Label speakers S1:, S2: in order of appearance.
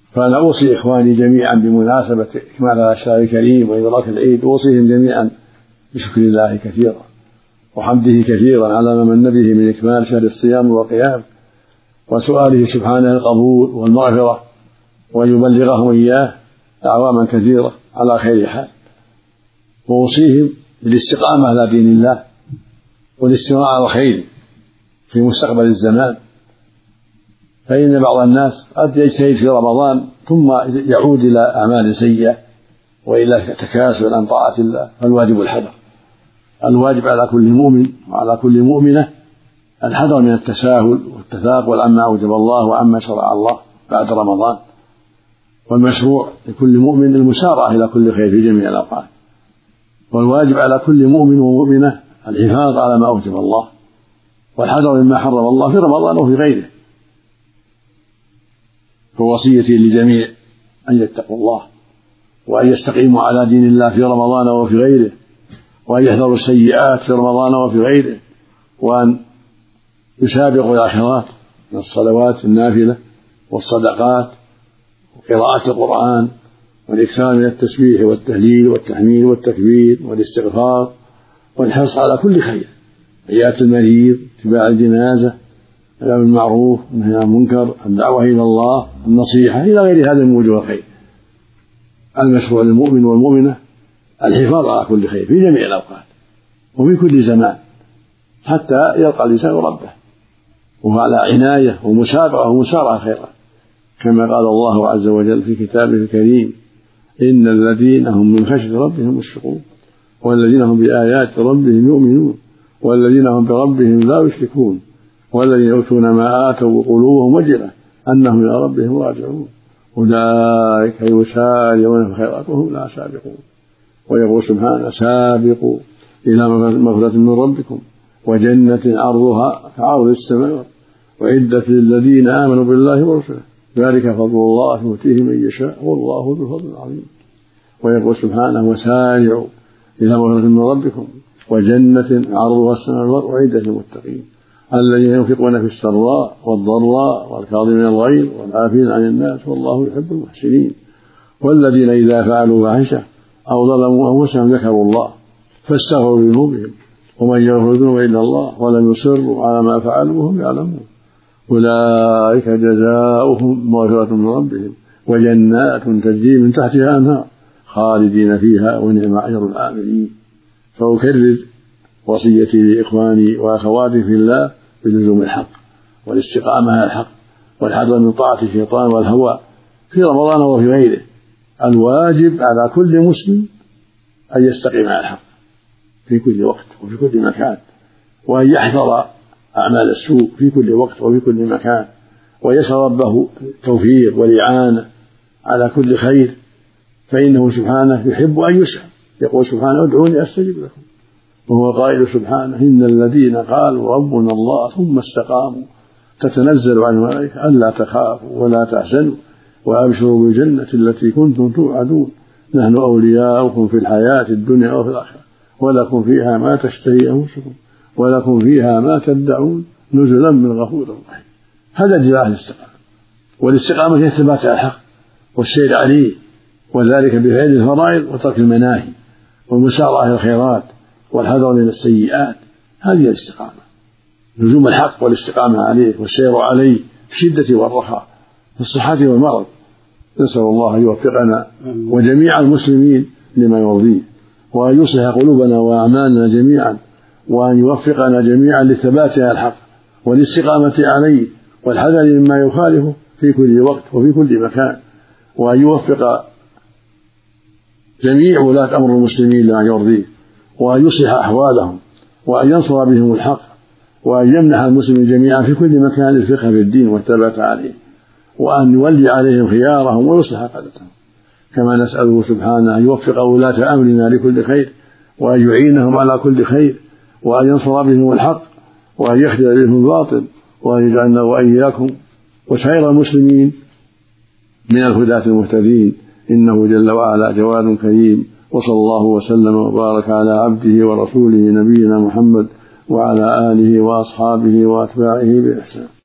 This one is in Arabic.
S1: فأنا أوصي إخواني جميعا بمناسبة إكمال هذا الشهر الكريم وإدراك العيد، أوصيهم جميعا بشكر الله كثيرا وحمده كثيرا على ما من به من إكمال شهر الصيام والقيام، وسؤاله سبحانه القبول والمغفرة، وأن يبلغهم إياه أعواما كثيرة على خير حال. وأوصيهم بالاستقامة على دين الله والاستمرار على الخير في مستقبل الزمان، فإن بعض الناس قد يجتهد في رمضان ثم يعود إلى أعمال سيئة وإلى تكاسل عن طاعة الله، فالواجب الحذر. الواجب على كل مؤمن وعلى كل مؤمنة الحذر من التساهل والتثاقل عما أوجب الله وعما شرع الله بعد رمضان، والمشروع لكل مؤمن المسارعة إلى كل خير في جميع الأوقات. والواجب على كل مؤمن ومؤمنة الحفاظ على ما أوجب الله والحذر مما حرم الله في رمضان وفي غيره. فوصيتي للجميع أن يتقوا الله وأن يستقيموا على دين الله في رمضان وفي غيره، وأن يحذروا السيئات في رمضان وفي غيره، وأن يسابقوا إلى الخيرات من الصلوات النافلة والصدقات وقراءة القرآن والإكثار من التسبيح والتهليل والتحميد والتكبير والاستغفار والحرص على كل خير، عيادة المريض، اتباع الجنازة، الأمر بالمعروف، النهي عن المنكر، الدعوة إلى الله، النصيحة إلى غير هذا من وجوه الخير. المشروع للمؤمن والمؤمنة الحفاظ على كل خير في جميع الأوقات وفي كل زمان حتى يلقى الإنسان ربه، وهو على عناية ومسابقة ومسارعة خيرا، كما قال الله عز وجل في كتابه الكريم: إن الذين هم من خشية ربهم مشفقون والذين هم بآيات ربهم يؤمنون والذين هم بربهم لا يشركون والذين يؤتون ما آتوا وقلوبهم وجلة أنهم إلى ربهم راجعون أولئك يسارعون في الخيرات وهم لا سابقون. ويقول سبحانه: سابقوا إلى مغفرة من ربكم وجنة عرضها كعرض السماء وعدت للذين آمنوا بالله ورسله ذلك فضل الله يؤتيه من يشاء والله ذو الفضل العظيم. ويقول سبحانه: وسارعوا إلى مغفرة من ربكم وجنة عرضها السماء والأرض أعدت للمتقين الذين ينفقون في السراء والضراء والكاظمين الغيظ والعافين عن الناس والله يحب المحسنين والذين إذا فعلوا فاحشة أو ظلموا أنفسهم ذكروا الله فاستغفروا لذنوبهم ومن يغفر الذنوب إلا الله ولم يصروا على ما فعلوا وهم يعلمون أولئك جزاؤهم مغفرة من ربهم وجنات تجري من تحتها أنهار خالدين فيها ونعم أجر العاملين. فأكرر وصيتي لإخواني وأخواتي في الله بلزوم الحق والاستقامة على الحق والحذر من طاعة الشيطان والهوى في رمضان وفي غيره. الواجب على كل مسلم أن يستقيم على الحق في كل وقت وفي كل مكان، وأن يحذر أعمال السوء في كل وقت وفي كل مكان، ويسأل ربه التوفيق والإعانة على كل خير، فإنه سبحانه يحب أن يسأل. يقول سبحانه: ادعوني أستجب لكم. وهو قائل سبحانه: إن الذين قالوا ربنا الله ثم استقاموا تتنزل عليهم الملائكة ألا تخافوا ولا تحزنوا وأبشروا بالجنة التي كنتم توعدون نحن أولياؤكم في الحياة الدنيا وفي الآخرة ولكم فيها ما تشتهي أنفسكم ولكم فيها ما تدعون نزلا من غفور رحيم. هذا جزاء الاستقامة، والاستقامة هي الثبات على الحق والسير عليه، وذلك بفعل الفرائض وترك المناهي والمسارعة إلى الخيرات والحذر من السيئات. هذه الاستقامة، لزوم الحق والاستقامة عليه والسير عليه في الشدة والرخاء في الصحة والمرض. نسأل الله أن يوفقنا وجميع المسلمين لما يرضيه، وأن يصلح قلوبنا وأعمالنا جميعا، وأن يوفقنا جميعا للثبات على الحق والاستقامة عليه والحذر مما يخالفه في كل وقت وفي كل مكان، وأن يوفق جميع ولاة أمر المسلمين لما يرضيه، وأن يصلح أحوالهم، وأن ينصر بهم الحق، وأن يمنح المسلمين جميعا في كل مكان الفقه في الدين والثبات عليه، وأن يولي عليهم خيارهم ويصلح قادتهم. كما نسأله سبحانه أن يوفق ولاة أمرنا لكل خير، وأن يعينهم على كل خير، وأن ينصر بهم الحق، وأن يخذل بهم الباطل، وأن يجعلنا وإياكم وسائر المسلمين من الهداة المهتدين، إنه جل وعلا جواد كريم. وصلى الله وسلم وبارك على عبده ورسوله نبينا محمد وعلى آله وأصحابه وأتباعه بإحسان.